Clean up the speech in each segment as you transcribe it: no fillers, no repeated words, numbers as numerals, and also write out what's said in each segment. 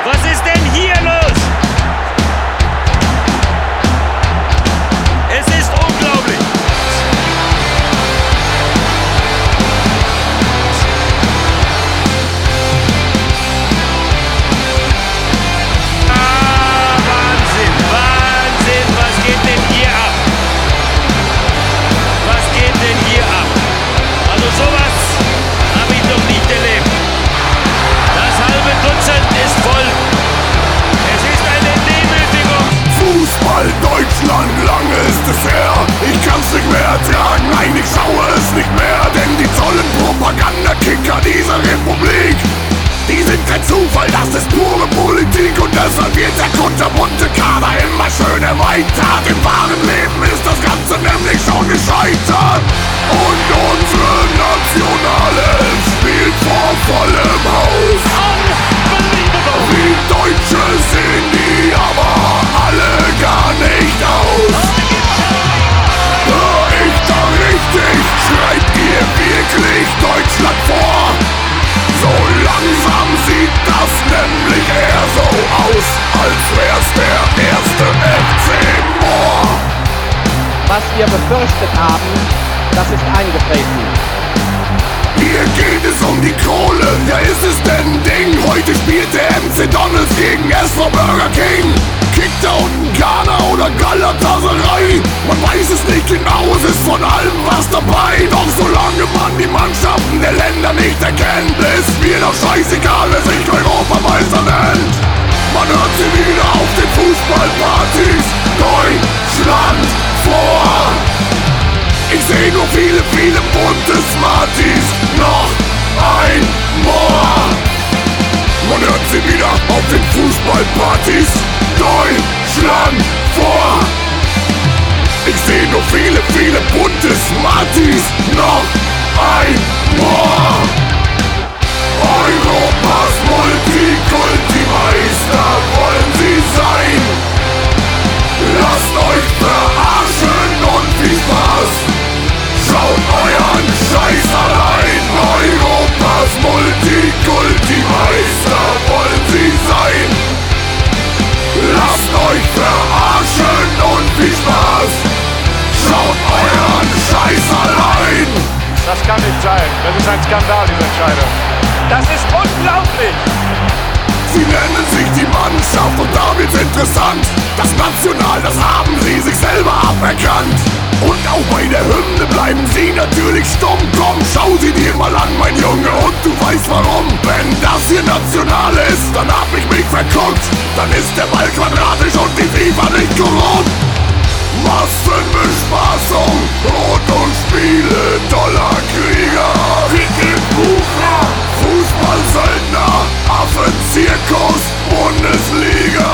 Was ist denn hier los? Es ist unglaublich. Wahnsinn, Wahnsinn, was geht denn hier ab? Was geht denn hier ab? Also sowas habe ich noch nicht erlebt. Das halbe Dutzend ist voll. Es ist eine Demütigung. Fußball Deutschland, lange ist es her. Ich kann's nicht mehr ertragen, nein, ich schaue es nicht mehr. Denn die tollen Propagandakicker dieser Republik, die sind kein Zufall, das ist pure Politik. Und deshalb wird der kunterbunte Kader immer schön erweitert. Im wahren Leben ist das Ganze nämlich schon gescheitert. Und unsere nationale spielt vor vollem Haus. Wie Deutsche sehen die aber alle gar nicht aus. Hör ich da richtig? Schreibt ihr wirklich Deutschland vor? So langsam sieht das nämlich eher so aus, als wär's der erste FC Moor. Was wir befürchtet haben, das ist eingetreten. Hier geht es um die Kohle, ja ist es denn Ding. Heute spielt der MC Donalds gegen SV Burger King. Kickt da unten Ghana oder Galatasaray? Man weiß es nicht genau, es ist von allem was dabei. Doch solange man die Mannschaften der Länder nicht erkennt, ist mir doch scheißegal, wer sich Europameister nennt. Man hört sie wieder auf den Fußballpartys. Deutschland vor. Ich seh nur viele, viele bunte Smarties. Noch ein Moor. Man hört sie wieder auf den Fußballpartys. Deutschland vor. Ich seh nur viele, viele bunte Smarties. Noch ein Moor. Europas Multikulti-Meister wollen sie sein. Lasst euch verarschen und viel Spaß. Schaut euren Scheiß allein. Europas Multikulti-Meister wollen sie sein. Lasst euch verarschen und viel Spaß. Schaut euren Scheiß allein. Das kann nicht sein. Das ist ein Skandal, diese Entscheidung. Das ist unglaublich. Sie nennen sich die Mannschaft und da wird's interessant. Das National, das haben sie sich selber aberkannt. Und auch bei der Hymne bleiben sie natürlich stumm. Komm, schau sie dir mal an, mein Junge, und du weißt warum. Wenn das hier national ist, dann hab ich mich verguckt. Dann ist der Ball quadratisch und die FIFA nicht korrupt. Massenbespaßung, Rundfunkspiele, Dollarkrieger, Ticketbucher, Fußballsöldner, Affenzirkus, Bundesliga.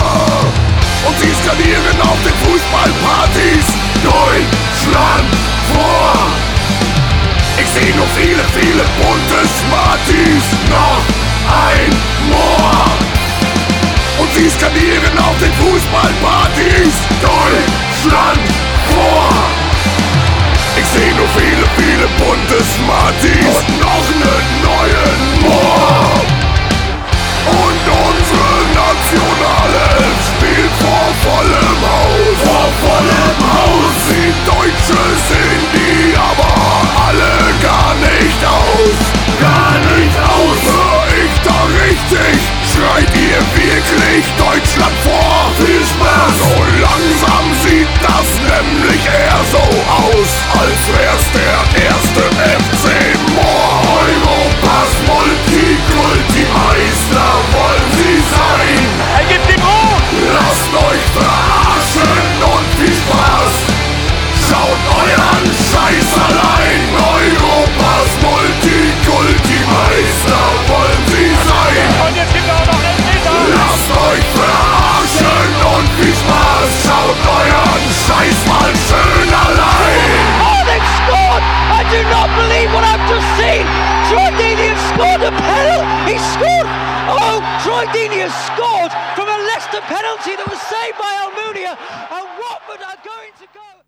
Und sie skalieren auf den Fußballpartys Deutschland vor. Ich seh nur viele, viele bunte Smarties. Noch ein Moor. Und sie skalieren auf den Fußballpartys Deutschland vor. Ich seh nur viele, viele bunte Smarties und noch nen neuen Moor. Und unsere nationale spielt vor vollem Haus. Vor vollem Haus. Die Deutsche sehen die aber alle gar nicht aus. Gar nicht aus. Hör ich da richtig? Schreit ihr wirklich Deutschland vor? Viel Spaß. So langsam sieht das nämlich eher so aus, als wär's der erste FC Moor. Europas Multikulti-Meister wollen sie sein. Er gibt ihm Ruhe. Lasst euch verarschen und viel Spaß. Schaut euren Scheiß allein. Europas Multikulti-Meister wollen sie sein. Und jetzt gibt er auch noch Elfmeter. Lasst euch verarschen und viel Spaß. Schaut euren Scheiß mal schön allein. Oh, they've scored! I do not believe what I've just seen. Troy Deeney has scored a penalty. He scored. Oh, Troy Deeney has scored from a Leicester penalty that was saved by Almunia. And Watford are going to go.